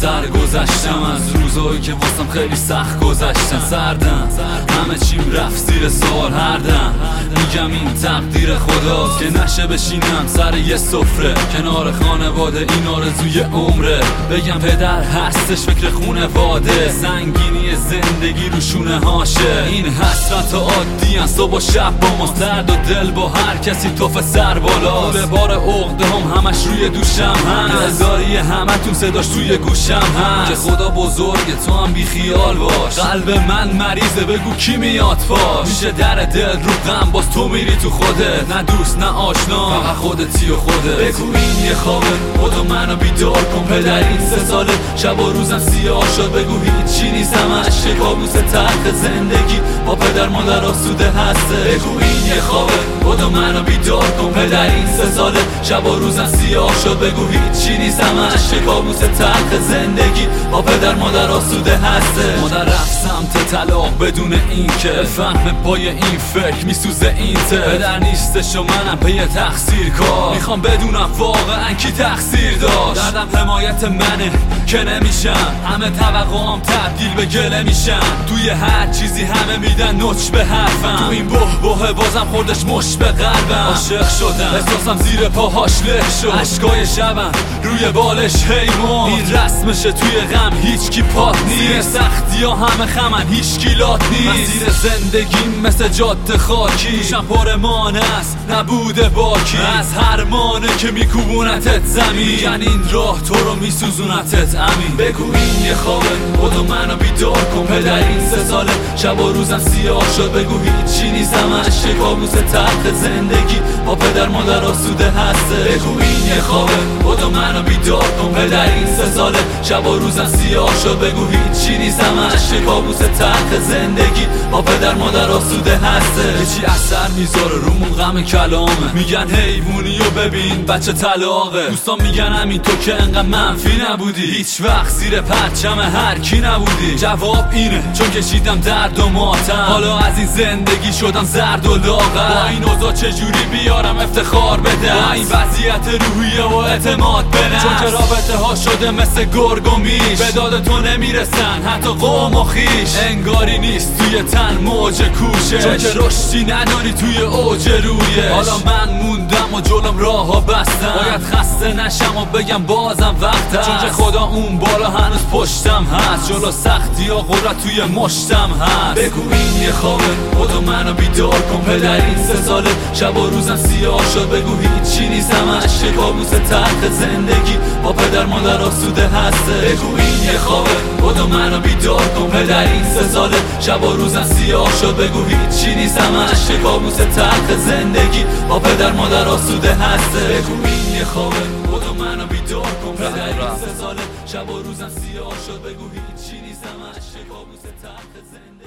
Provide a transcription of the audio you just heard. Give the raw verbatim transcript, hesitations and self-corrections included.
سر گذشتم از روزایی که واسم خیلی سخت گذشتن. سردم همه چیم رفت زیر سوال، هر دم میگم این تقدیر خداست که نشه بشینم سر یه سفره کنار خانواده، این آرزوی عمره. بگم پدر هستش فکر خونواده، سنگینی زندگی رو شونه هاشه. این حسرت عادی ان صبح و شب با ماست، درد و دل با هر کسی توف سر بالاست. طول بار عقده هم همش روی دوشم هست، دلداری همه تون صداش توی گوشم هست. که خدا بزرگه تو هم بی خیال باش، قلب من مریضه بگو کی میاد پاش. میشه در دل رو غم باز تو میری تو خودت، نه دوست نه آشنا فقط خودتی و خودت. بگو این یه خوابه خدا منو بیدار کن، پدر این سه ساله شب و روزم سیاه شد. بگو هیچی نیست همش یه کابوس تلخ زندگی، با پدر مادر آسوده هسته. بگو این یه خوابه خدا منو بیدار کن، پدر این سه ساله شب و روزم سیاه شد. بگو هیچی نیست همش یه کابوس تلخ زندگی، با پدر مادر آسوده هسته. مادر رفت سمت طلاق بدون این که فهم پای این فکر میسوزه این ته. پدر نیستش و منم پی تقصیر کار، میخوام بدونم واقعا کی تقصیر داشت. دردم حمایت منه که نمیشم، همه توقعام تبدیل به گله میشن. توی هر چیزی همه میدن نوچ به حرفم، تو این بوه بوه بازم خوردش مش به قلبم. عاشق شدم احساسم زیر پاهاش له شد، عشقای شبم روی بالش هیمون. این رسمشه توی غم هیچ کی پات نیست، سختی ها همه خمن هیچ کی لات نیست. مسیر زندگی مثل جاده خاکی، توشم پر مان است نبوده باکی. از هر مانه که میکوبونتت زمین، میگن این راه تو رو میسوزونتت امین. بگو این یه خوابه خدا منو بیدار کن، پدر این سه ساله شب و روزم سیاه شد. بگو هیچی نیست همش یه کابوس تلخ زندگی، با پدر مادر آسوده هسته. بگو این یه خوابه خدا منو بیدار کن، پدر این سه ساله شب و روزم سیاه شد. بگو هیچی نیست همش یه کابوس تلخ زندگی، با پدر مادر آسوده هسته. هیچی اثر میذاره رومون غم کلامه، میگن حیوونی و ببین بچه طلاقه. دوستان میگن همین تو که انقدر منفی نبودی، هیچ وقت زیر پرچم هر کی نبودی. جواب اینه چون کشیدم درد و ماتم، حالا از این زندگی شدم زرد و لاغر. با این اوضاع چجوری بیارم افتخار به دست، با این وضعیت روحیه و اعتماد به نفس. چون که رابطه ها شده مثل گرگ و میش، به داد تو نمیرسن حتی قوم و خیش. انگاری نیست توی تن موج کوشش، چون که رشدی نداری توی اوج رویش. حالا من موندم و جلوم راه ها بستم، باید خسته نشم و بگم بازم وقت هست. چون که خدا اون بالا هنوز پشتم هست، جلو سختی ها قدرت توی مشتم هست. بگو این یه خوابه خدا منو بیدار کن، پدر این سه ساله شب و روزم سیاه شد. بگو هیچی نیست همش یه کابوس تلخ زندگی، با پدر مادر آسوده هسته. بگو این یه خوابه خدا منو بیدار کن، پدر این سه ساله شب و روزم سیاه شد. بگو هیچی نیست همش یه کابوس تلخ زندگی، با پدر مادر آسوده هسته. بگو این یه خوابه خدا منو بیدار کن، پدر این سه ساله شب و روزم سیاه شد. بگو هیچی نیست همش یه کابوس تلخ زندگی.